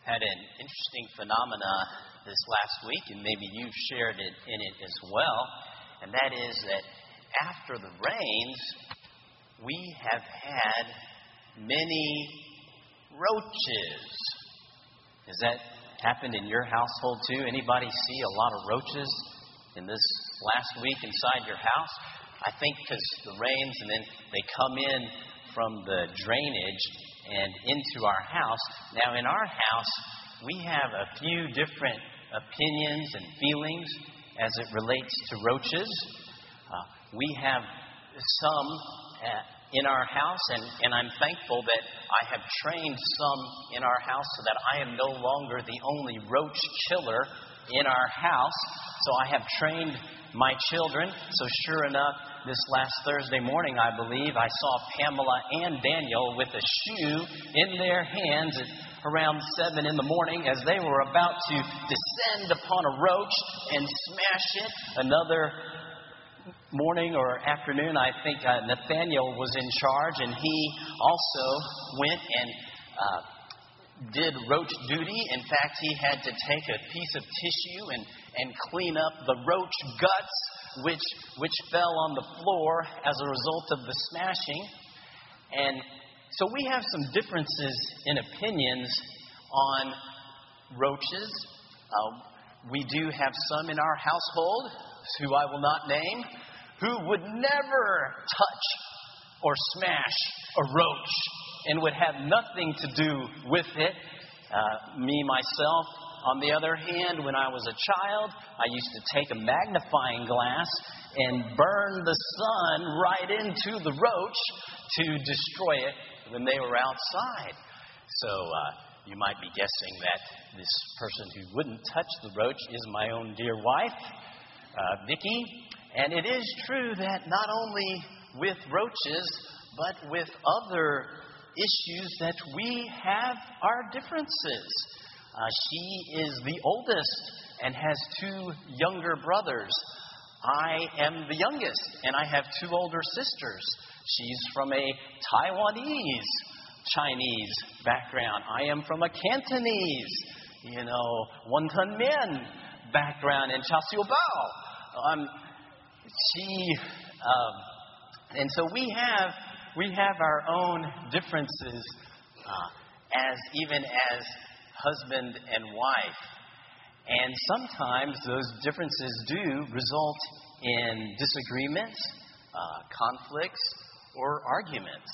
had an interesting phenomena this last week, and maybe you've shared it in it as well, and that is that after the rains, we have had many roaches. Has that happened in your household too? Anybody see a lot of roaches in this last week inside your house? I think because the rains and then they come in from the drainage and into our house. Now in our house, we have a few different opinions and feelings as it relates to roaches. We have some in our house, and I'm thankful that I have trained some in our house so that I am no longer the only roach killer in our house. So I have trained my children. So sure enough, this last Thursday morning, I believe, I saw Pamela and Daniel with a shoe in their hands at around 7 in the morning as they were about to descend upon a roach and smash it. Another morning or afternoon, I think Nathaniel was in charge, and he also went and did roach duty. In fact, he had to take a piece of tissue and clean up the roach guts, which fell on the floor as a result of the smashing. And so we have some differences in opinions on roaches. We do have some in our household, who I will not name, who would never touch or smash a roach and would have nothing to do with it. Me, myself, on the other hand, when I was a child, I used to take a magnifying glass and burn the sun right into the roach to destroy it when they were outside. So you might be guessing that this person who wouldn't touch the roach is my own dear wife, Vicki. And it is true that not only with roaches, but with other issues that we have our differences. She is the oldest and has 2 younger brothers. I am the youngest, and I have 2 older sisters. She's from a Taiwanese Chinese background. I am from a Cantonese, Wonton Mian background in Chao Siu Bao. And so we have our own differences as husband and wife. And sometimes those differences do result in disagreements, conflicts, or arguments.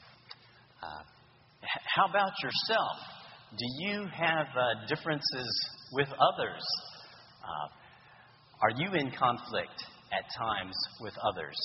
How about yourself? Do you have differences with others? Are you in conflict at times with others?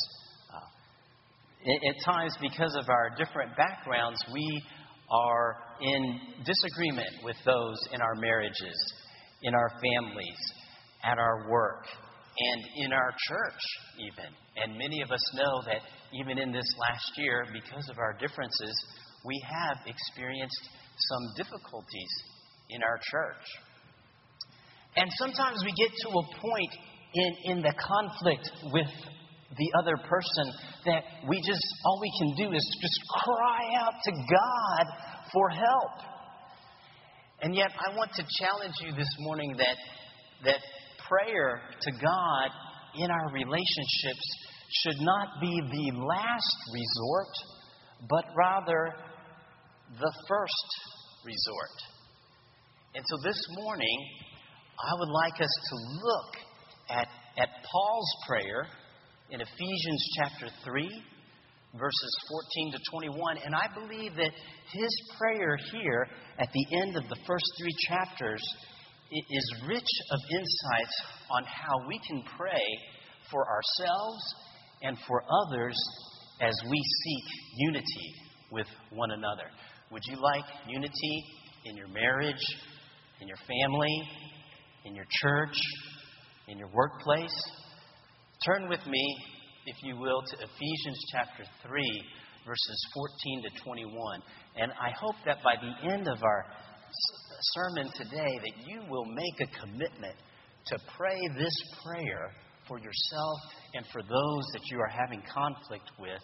At times, because of our different backgrounds, we are in disagreement with those in our marriages, in our families, at our work, and in our church even. And many of us know that even in this last year, because of our differences, we have experienced some difficulties in our church. And sometimes we get to a point in the conflict with the other person that all we can do is just cry out to God for help. And yet I want to challenge you this morning that prayer to God in our relationships should not be the last resort, but rather the first resort. And so this morning, I would like us to look at Paul's prayer in Ephesians chapter 3, verses 14 to 21. And I believe that his prayer here at the end of the first 3 chapters is rich of insights on how we can pray for ourselves and for others as we seek unity with one another. Would you like unity in your marriage, in your family, in your church, in your workplace? Turn with me, if you will, to Ephesians chapter 3, verses 14 to 21. And I hope that by the end of our sermon today that you will make a commitment to pray this prayer for yourself and for those that you are having conflict with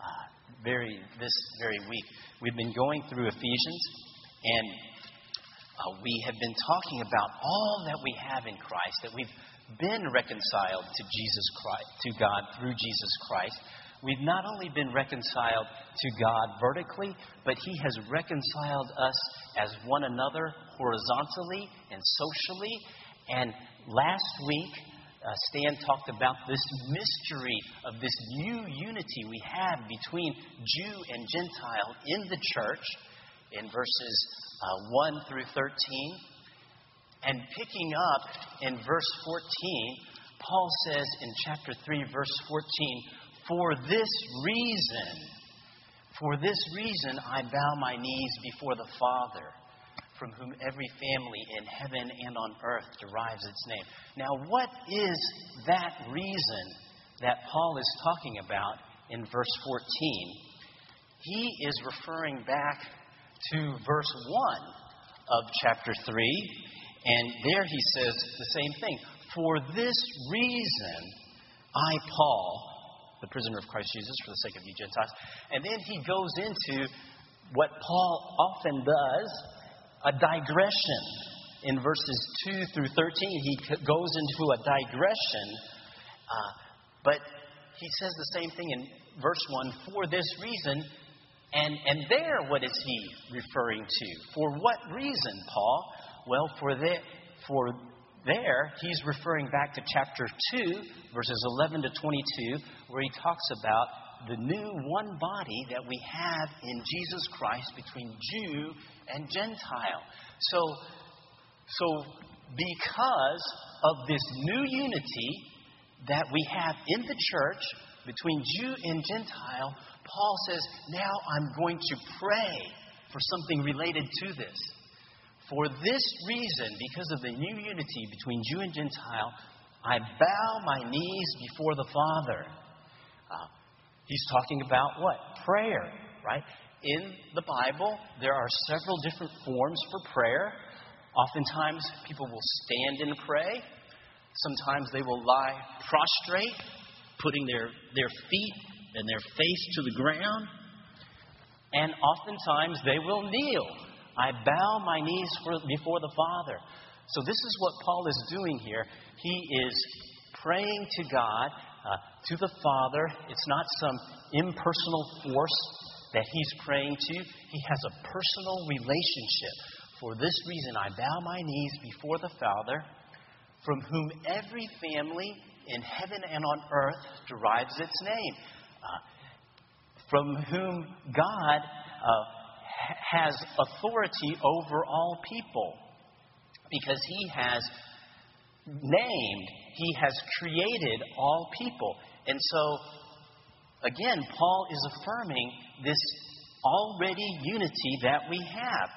this very week. We've been going through Ephesians, and we have been talking about all that we have in Christ, that we've been reconciled to Jesus Christ, to God through Jesus Christ. We've not only been reconciled to God vertically, but He has reconciled us as one another horizontally and socially. And last week, Stan talked about this mystery of this new unity we have between Jew and Gentile in the church in verses 1 through 13. And picking up in verse 14, Paul says in chapter 3, verse 14, For this reason I bow my knees before the Father, from whom every family in heaven and on earth derives its name. Now, what is that reason that Paul is talking about in verse 14? He is referring back to verse 1 of chapter 3, and there he says the same thing. For this reason, I, Paul, the prisoner of Christ Jesus, for the sake of you Gentiles. And then he goes into what Paul often does, a digression. In verses 2 through 13, he goes into a digression, but he says the same thing in verse 1, for this reason. And there, what is he referring to? For what reason, Paul? Well, for there, he's referring back to chapter 2, verses 11 to 22, where he talks about the new one body that we have in Jesus Christ between Jew and Gentile. So because of this new unity that we have in the church between Jew and Gentile, Paul says, now I'm going to pray for something related to this. For this reason, because of the new unity between Jew and Gentile, I bow my knees before the Father. He's talking about what? Prayer, right? In the Bible, there are several different forms for prayer. Oftentimes, people will stand and pray. Sometimes they will lie prostrate, putting their feet and their face to the ground. And oftentimes, they will kneel. I bow my knees before the Father. So this is what Paul is doing here. He is praying to God, to the Father. It's not some impersonal force that he's praying to. He has a personal relationship. For this reason, I bow my knees before the Father, from whom every family in heaven and on earth derives its name. From whom God has authority over all people, because he has named, he has created all people. And so, again, Paul is affirming this already unity that we have.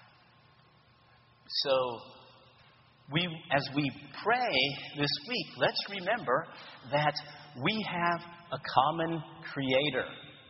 So, as we pray this week, let's remember that we have a common Creator.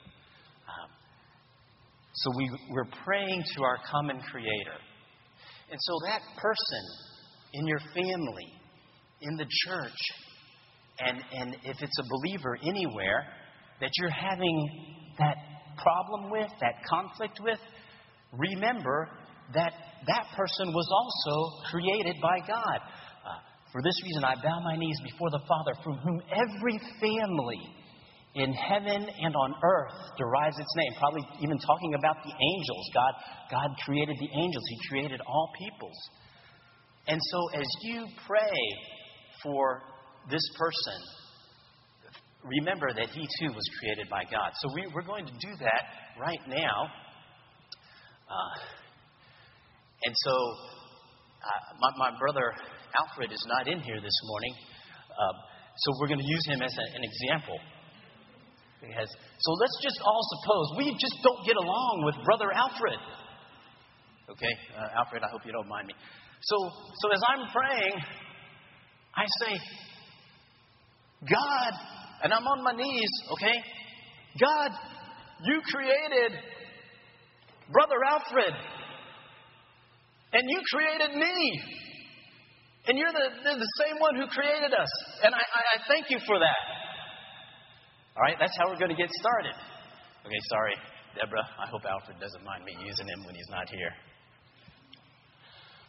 So we're praying to our common Creator. And so that person in your family, in the church, and if it's a believer anywhere, that you're having that problem with, that conflict with, remember that that person was also created by God. For this reason, I bow my knees before the Father, from whom every family in heaven and on earth derives its name. Probably even talking about the angels. God created the angels. He created all peoples. And so as you pray for this person, remember that he too was created by God. So we're going to do that right now. And so my brother Alfred is not in here this morning. So we're going to use him as an example. So let's just all suppose we just don't get along with Brother Alfred. Okay, Alfred, I hope you don't mind me. So as I'm praying, I say, God, and I'm on my knees, okay? God, you created Brother Alfred, and you created me, and you're the same one who created us, and I thank you for that. All right, that's how we're going to get started. Okay, sorry, Deborah. I hope Alfred doesn't mind me using him when he's not here.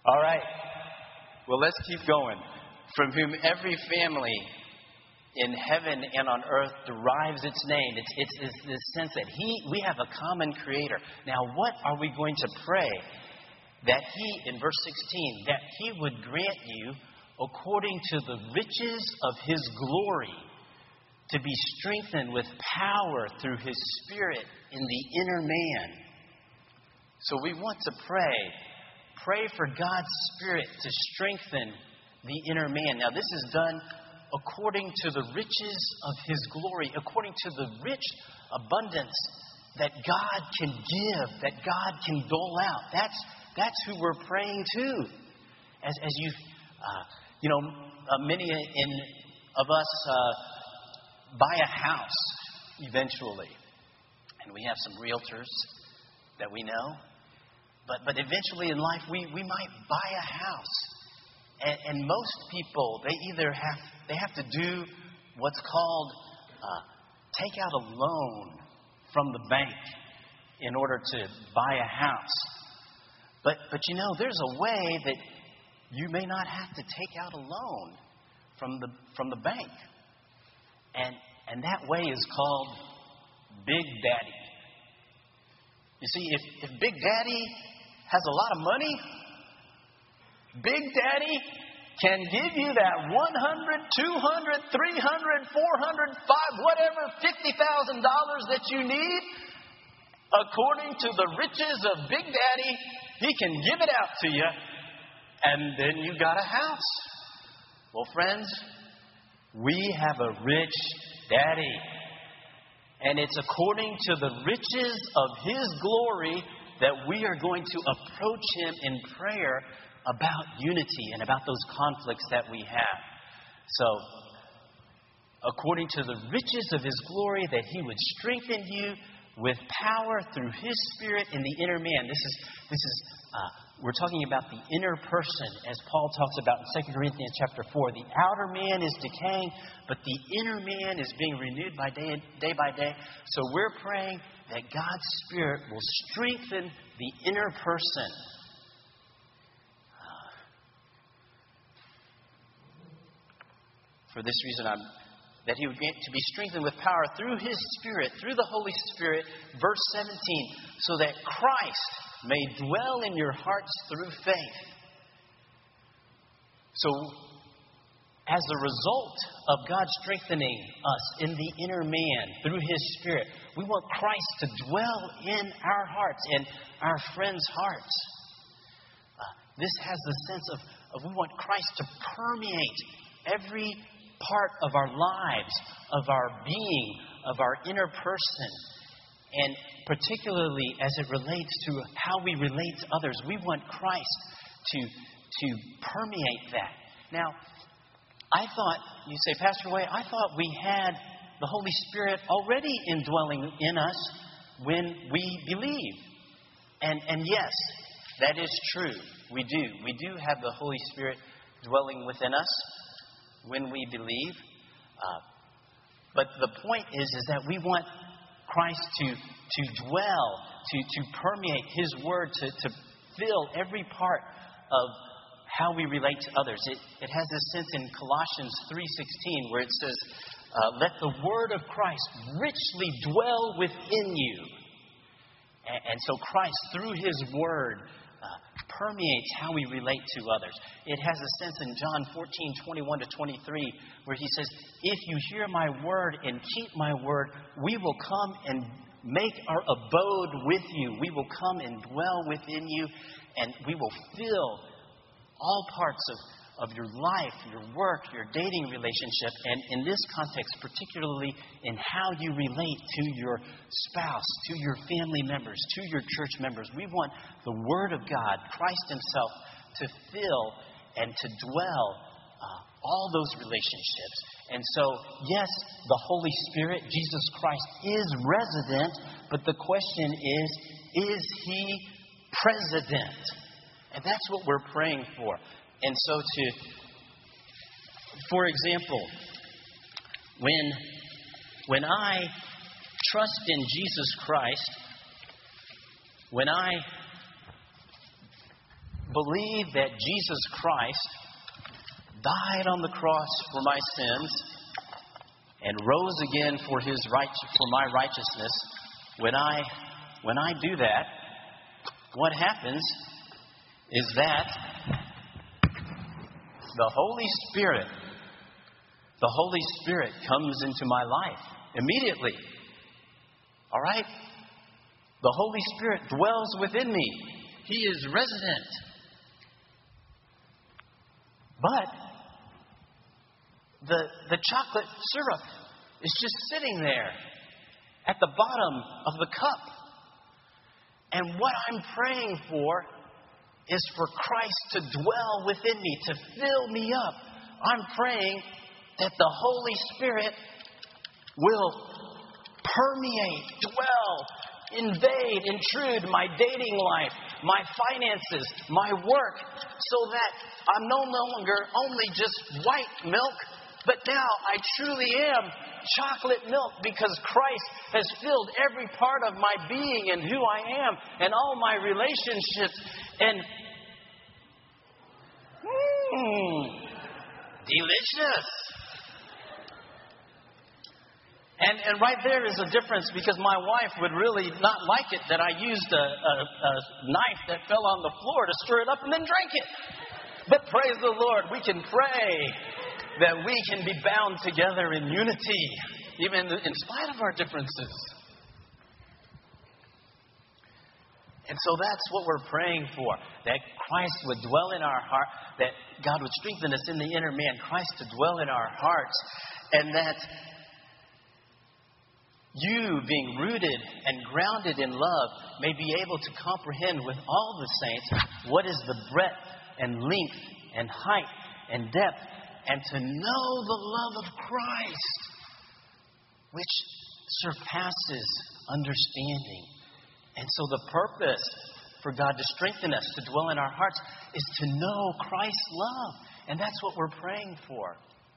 All right. Well, let's keep going. From whom every family in heaven and on earth derives its name. It's this sense that we have a common creator. Now, what are we going to pray? That he, in verse 16, that he would grant you, according to the riches of his glory, to be strengthened with power through his Spirit in the inner man. So we want to pray. Pray for God's Spirit to strengthen the inner man. Now, this is done according to the riches of his glory, according to the rich abundance that God can give, that God can dole out. That's who we're praying to. As you, many of us buy a house eventually, and we have some realtors that we know. But eventually in life, we might buy a house, and most people they have to do what's called take out a loan from the bank in order to buy a house. But there's a way that you may not have to take out a loan from the bank, and that way is called Big Daddy. You see, if Big Daddy has a lot of money, Big Daddy can give you that $100, $200, $300, $400, whatever, $50,000 that you need. According to the riches of Big Daddy, he can give it out to you, and then you got a house. Well, friends, we have a rich Daddy, and it's according to the riches of his glory that we are going to approach him in prayer about unity and about those conflicts that we have. So, according to the riches of his glory, that he would strengthen you with power through his Spirit in the inner man. We're talking about the inner person, as Paul talks about in 2 Corinthians chapter 4. The outer man is decaying, but the inner man is being renewed by day by day. So we're praying that God's Spirit will strengthen the inner person. For this reason, that he would get to be strengthened with power through his Spirit, through the Holy Spirit, verse 17, so that Christ may dwell in your hearts through faith. So, as a result of God strengthening us in the inner man through his Spirit, we want Christ to dwell in our hearts and our friends' hearts. This has the sense of we want Christ to permeate every part of our lives, of our being, of our inner person. And particularly as it relates to how we relate to others, we want Christ to permeate that. Now, I thought, you say, Pastor Way, I thought we had the Holy Spirit already indwelling in us when we believe. And yes, that is true. We do. We do have the Holy Spirit dwelling within us when we believe. But the point is that we want Christ to dwell, to permeate his word, to fill every part of how we relate to others. It has this sense in Colossians 3:16 where it says, let the word of Christ richly dwell within you. And so Christ, through his word, permeates how we relate to others. It has a sense in John 14:21-23 where he says, if you hear my word and keep my word, we will come and make our abode with you. We will come and dwell within you, and we will fill all parts of your life, your work, your dating relationship, and in this context, particularly in how you relate to your spouse, to your family members, to your church members. We want the Word of God, Christ himself, to fill and to dwell all those relationships. And so, yes, the Holy Spirit, Jesus Christ, is resident, but the question is he president? And that's what we're praying for. And so for example, when I trust in Jesus Christ, when I believe that Jesus Christ died on the cross for my sins and rose again for my righteousness, when I do that, what happens is that the Holy Spirit comes into my life immediately. All right? The Holy Spirit dwells within me. He is resident. But the chocolate syrup is just sitting there at the bottom of the cup. And what I'm praying for is for Christ to dwell within me, to fill me up. I'm praying that the Holy Spirit will permeate, dwell, invade, intrude my dating life, my finances, my work, so that I'm no longer only just white milk, but now I truly am chocolate milk, because Christ has filled every part of my being and who I am and all my relationships. And delicious. And right there is a difference, because my wife would really not like it that I used a knife that fell on the floor to stir it up and then drank it. But praise the Lord, we can pray that we can be bound together in unity, even in spite of our differences. And so that's what we're praying for, that Christ would dwell in our heart, that God would strengthen us in the inner man, Christ to dwell in our hearts, and that you, being rooted and grounded in love, may be able to comprehend with all the saints what is the breadth and length and height and depth, and to know the love of Christ, which surpasses understanding. And so the purpose for God to strengthen us, to dwell in our hearts, is to know Christ's love. And that's what we're praying for.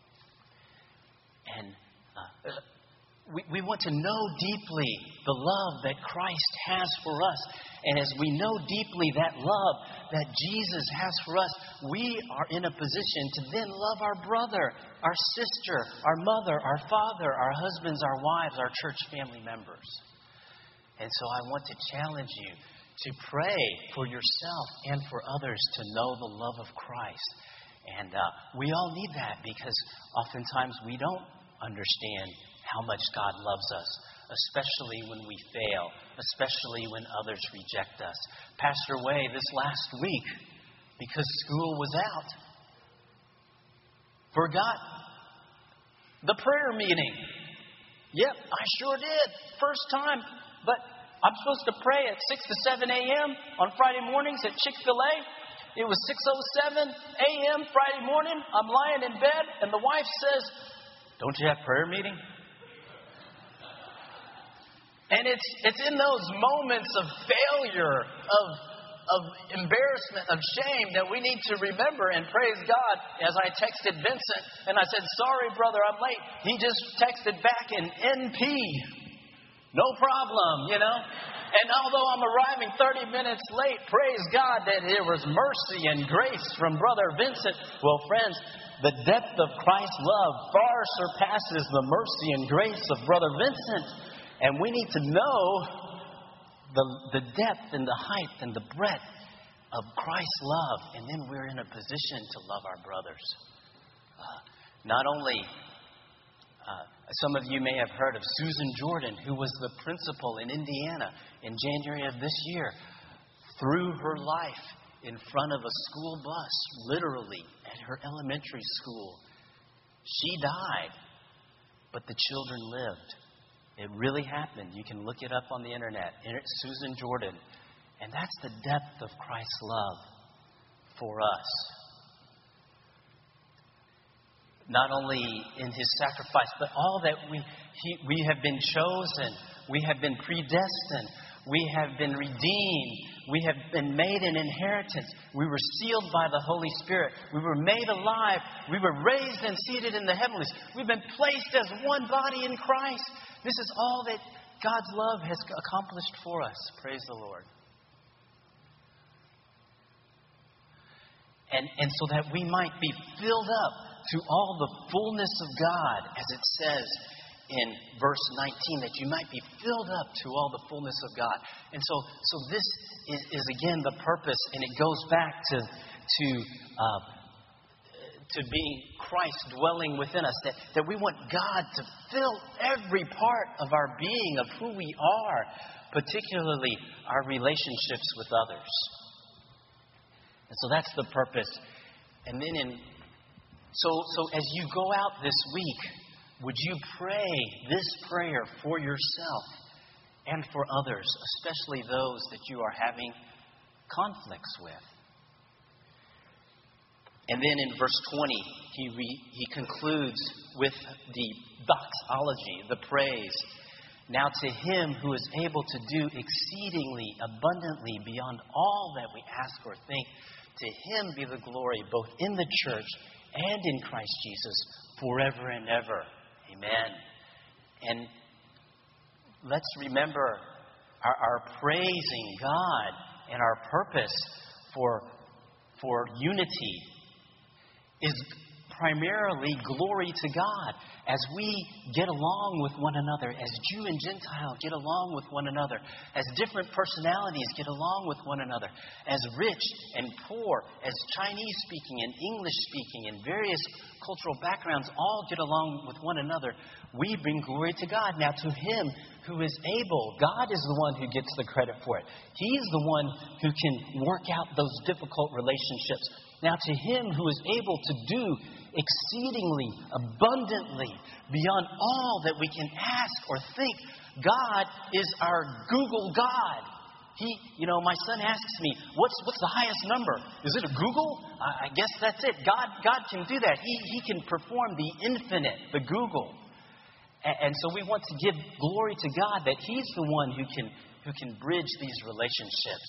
And we want to know deeply the love that Christ has for us. And as we know deeply that love that Jesus has for us, we are in a position to then love our brother, our sister, our mother, our father, our husbands, our wives, our church family members. And so I want to challenge you to pray for yourself and for others to know the love of Christ. And we all need that, because oftentimes we don't understand how much God loves us, especially when we fail, especially when others reject us. Pastor Way, this last week, because school was out, forgot the prayer meeting. Yep, I sure did. First time. But I'm supposed to pray at 6 to 7 a.m. on Friday mornings at Chick-fil-A. It was 6:07 a.m. Friday morning. I'm lying in bed, and the wife says, "Don't you have prayer meeting?" And it's in those moments of failure, of embarrassment, of shame, that we need to remember and praise God. As I texted Vincent, and I said, "Sorry, brother, I'm late." He just texted back in NP. No problem, you know. And although I'm arriving 30 minutes late, praise God that there was mercy and grace from Brother Vincent. Well, friends, the depth of Christ's love far surpasses the mercy and grace of Brother Vincent. And we need to know the depth and the height and the breadth of Christ's love. And then we're in a position to love our brothers. Not only... some of you may have heard of Susan Jordan, who was the principal in Indiana in January of this year. Threw her life in front of a school bus, literally, at her elementary school. She died, but the children lived. It really happened. You can look it up on the internet. Susan Jordan. And that's the depth of Christ's love for us. Not only in His sacrifice, but all that we have been chosen. We have been predestined. We have been redeemed. We have been made an inheritance. We were sealed by the Holy Spirit. We were made alive. We were raised and seated in the heavenlies. We've been placed as one body in Christ. This is all that God's love has accomplished for us. Praise the Lord. And so that we might be filled up to all the fullness of God, as it says in verse 19, that you might be filled up to all the fullness of God. And so this is again the purpose, and it goes back to being Christ dwelling within us, that we want God to fill every part of our being, of who we are, particularly our relationships with others. And so that's the purpose. And then so as you go out this week, would you pray this prayer for yourself and for others, especially those that you are having conflicts with? And then in verse 20, he concludes with the doxology, the praise. Now to him who is able to do exceedingly abundantly beyond all that we ask or think, to him be the glory both in the church and in Christ Jesus forever and ever. Amen. And let's remember our praising God and our purpose for unity is primarily glory to God. As we get along with one another, as Jew and Gentile get along with one another, as different personalities get along with one another, as rich and poor, as Chinese speaking and English speaking and various cultural backgrounds all get along with one another, we bring glory to God. Now to him who is able, God is the one who gets the credit for it. He's the one who can work out those difficult relationships. Now to him who is able to do exceedingly abundantly beyond all that we can ask or think. God is our Google God. My son asks me, what's the highest number? Is it a Google? I guess that's it. God can do that. He can perform the infinite, the Google. And so we want to give glory to God that he's the one who can bridge these relationships.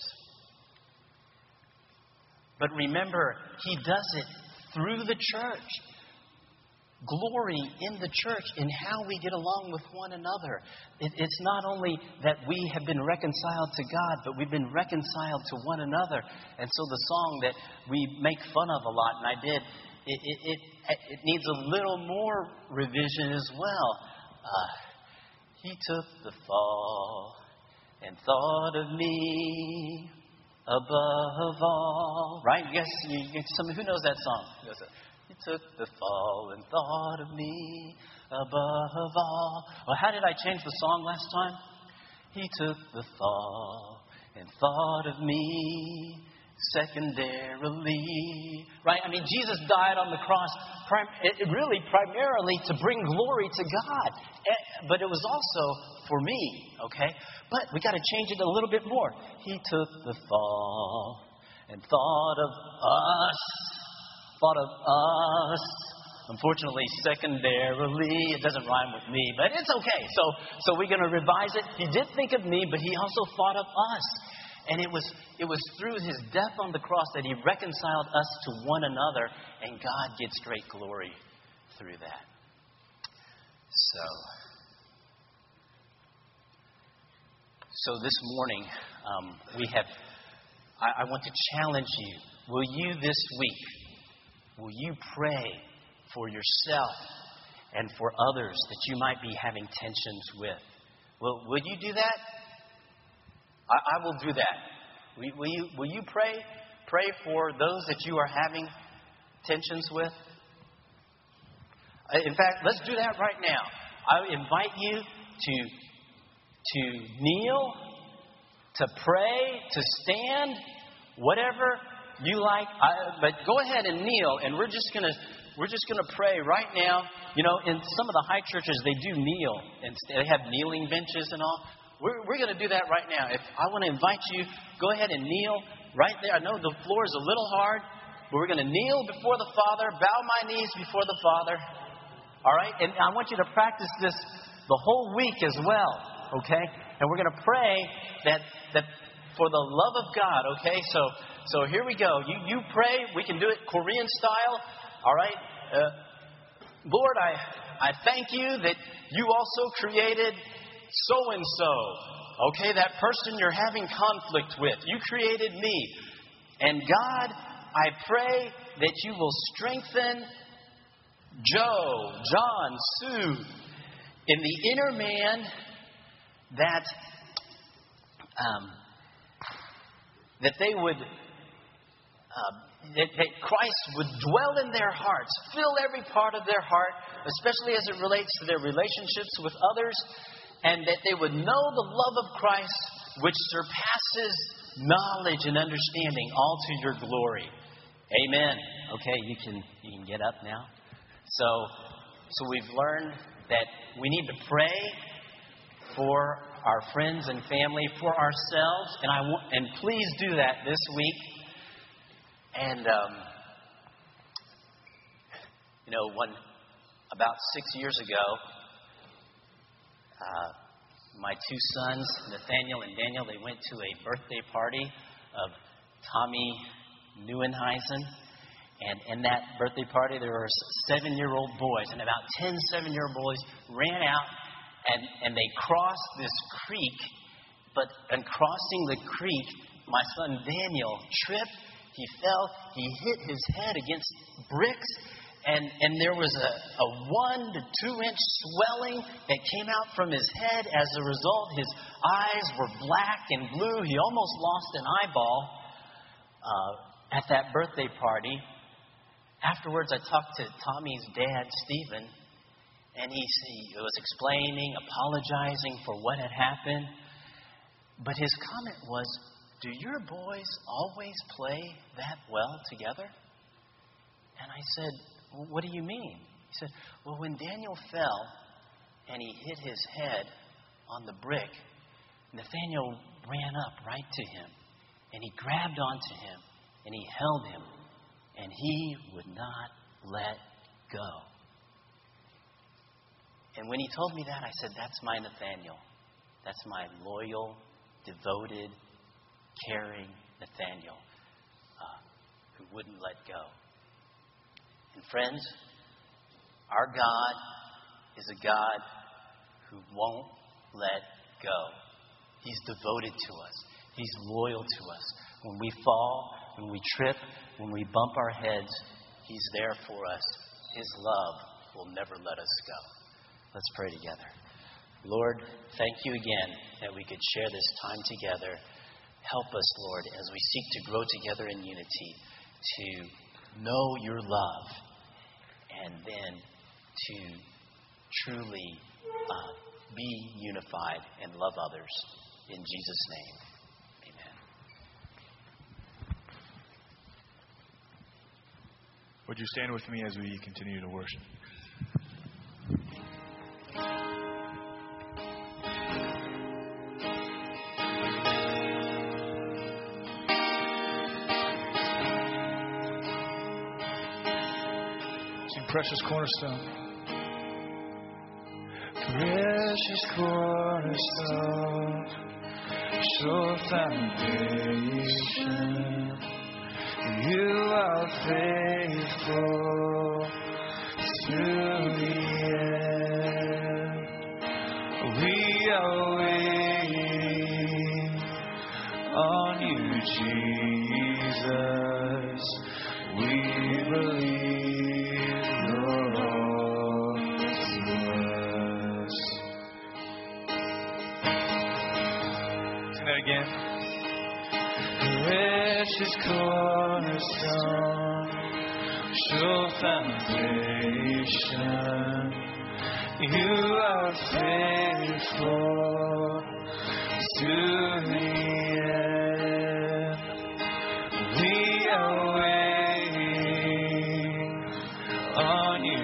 But remember, he does it through the church. Glory in the church in how we get along with one another. It's not only that we have been reconciled to God, but we've been reconciled to one another. And so the song that we make fun of a lot, and I did, it needs a little more revision as well. He took the fall and thought of me above all. Right? Yes, who knows that song? He took the fall and thought of me above all. Well, how did I change the song last time? He took the fall and thought of me secondarily. Right? I mean, Jesus died on the cross primarily to bring glory to God. But it was also for me, okay? But we got to change it a little bit more. He took the fall and thought of us. Unfortunately, secondarily, it doesn't rhyme with me, but it's okay. So we're going to revise it. He did think of me, but he also thought of us. And it was through his death on the cross that he reconciled us to one another, and God gets great glory through that. So this morning, I want to challenge you. Will you this week, will you pray for yourself and for others that you might be having tensions with? Will you do that? I will do that. Will you pray for those that you are having tensions with? In fact, let's do that right now. I invite you to kneel, to pray, to stand, whatever you like. But go ahead and kneel, and we're just gonna pray right now. You know, in some of the high churches, they do kneel, and they have kneeling benches and all. We're going to do that right now. If I want to invite you, go ahead and kneel right there. I know the floor is a little hard, but we're going to kneel before the Father, bow my knees before the Father. All right? And I want you to practice this the whole week as well, okay? And we're going to pray that for the love of God, okay? So here we go. You pray. We can do it Korean style. All right? Lord, I thank you that you also created so-and-so, okay, that person you're having conflict with. You created me. And God, I pray that you will strengthen Joe, John, Sue, in the inner man that they would, that Christ would dwell in their hearts, fill every part of their heart, especially as it relates to their relationships with others, and that they would know the love of Christ, which surpasses knowledge and understanding, all to your glory. Amen. Okay, you can get up now. So we've learned that we need to pray for our friends and family, for ourselves, and please do that this week. And about 6 years ago, my two sons, Nathaniel and Daniel, they went to a birthday party of Tommy Neuenheisen. And in that birthday party, there were 7-year-old boys, and about 10 7-year-old boys ran out, and they crossed this creek. But in crossing the creek, my son Daniel tripped, he fell, he hit his head against bricks, and there was a 1 to 2 inch swelling that came out from his head. As a result, his eyes were black and blue. He almost lost an eyeball at that birthday party. Afterwards, I talked to Tommy's dad, Stephen, and he was explaining, apologizing for what had happened. But his comment was, "Do your boys always play that well together?" And I said, "Well, what do you mean?" He said, "Well, when Daniel fell and he hit his head on the brick, Nathaniel ran up right to him, and he grabbed onto him, and he held him, and he would not let go." And when he told me that, I said, "That's my Nathaniel. That's my loyal, devoted, caring Nathaniel who wouldn't let go." And friends, our God is a God who won't let go. He's devoted to us. He's loyal to us. When we fall, when we trip, when we bump our heads, He's there for us. His love will never let us go. Let's pray together. Lord, thank you again that we could share this time together. Help us, Lord, as we seek to grow together in unity, to know your love and then to truly be unified and love others. In Jesus' name, amen. Would you stand with me as we continue to worship? Precious cornerstone. Precious cornerstone, sure foundation. You are faithful to the end. We are waiting on you, Jesus. We believe. Again. Precious cornerstone, sure foundation. You are faithful to the end. We are waiting on you,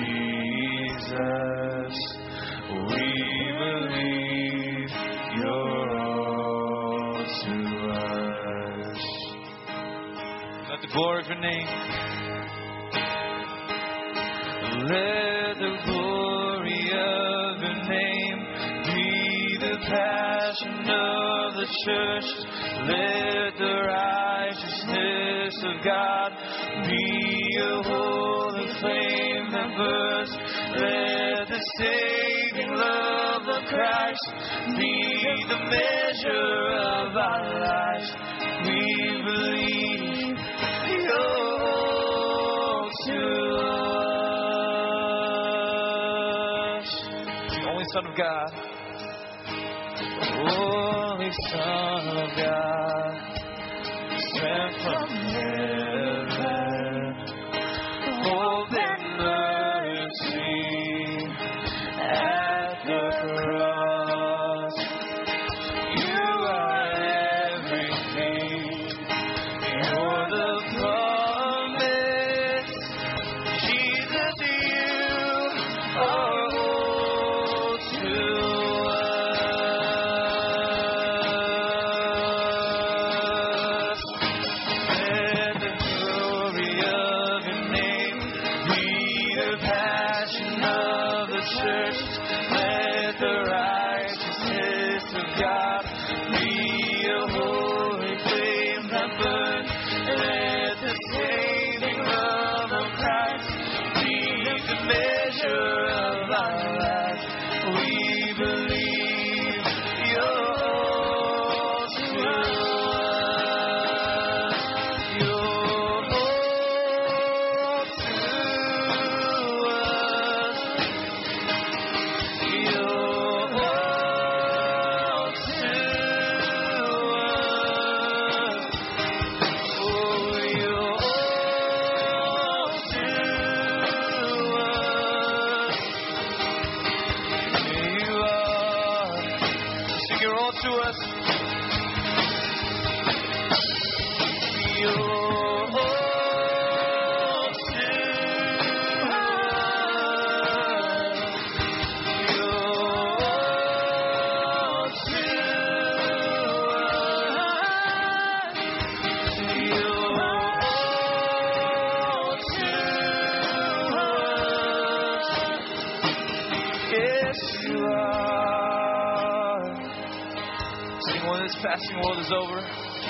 Jesus. We believe you're to us. Let the glory of your name. Let the glory of your name be the passion of the church. Let the righteousness of God be a holy flame that burns. Let the saving love of Christ be the measure of our lives. We believe you're to us. The only Son of God. Holy Son of God, sent from heaven, hope and mercy at the cross. You are everything. You're the promise. Jesus, you are all to us. Let the glory of your name be the passion of the church. Let the righteousness of God be a holy flame that burns. Let the saving love of Christ be the measure of our life. We believe you're all to us. You're all to us. You're all to us. Oh, you're all to us. You are. Sing, you're all to us. You're all to us. Passing world is over.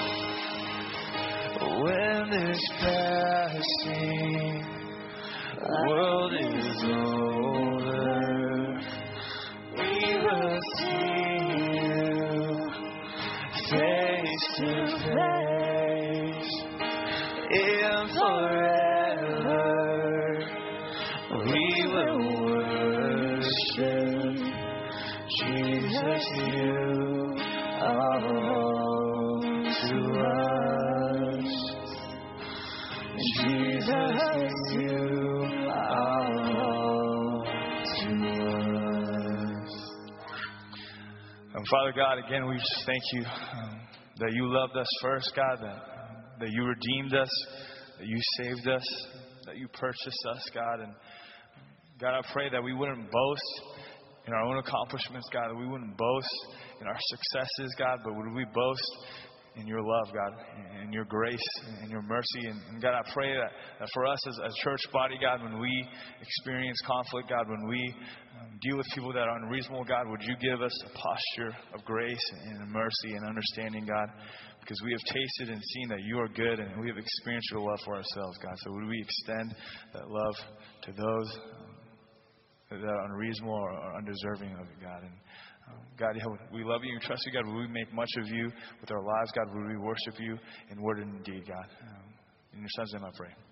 When this passing world is over, we will see you face to face, and forever we will worship Jesus. You are all to us. Jesus, you are all to us. Father God, again, we just thank you that you loved us first, God, that you redeemed us, that you saved us, that you purchased us, God. And God, I pray that we wouldn't boast in our own accomplishments, God, that we wouldn't boast in our successes, God, but would we boast in your love, God, in your grace, in your mercy. And God, I pray that for us as a church body, God, when we experience conflict, God, when we deal with people that are unreasonable, God, would you give us a posture of grace and mercy and understanding, God, because we have tasted and seen that you are good and we have experienced your love for ourselves, God. So would we extend that love to those that are unreasonable or undeserving of it, God. And God, we love you and trust you, God. Would we make much of you with our lives, God? Would we worship you in word and in deed, God? In your Son's name I pray.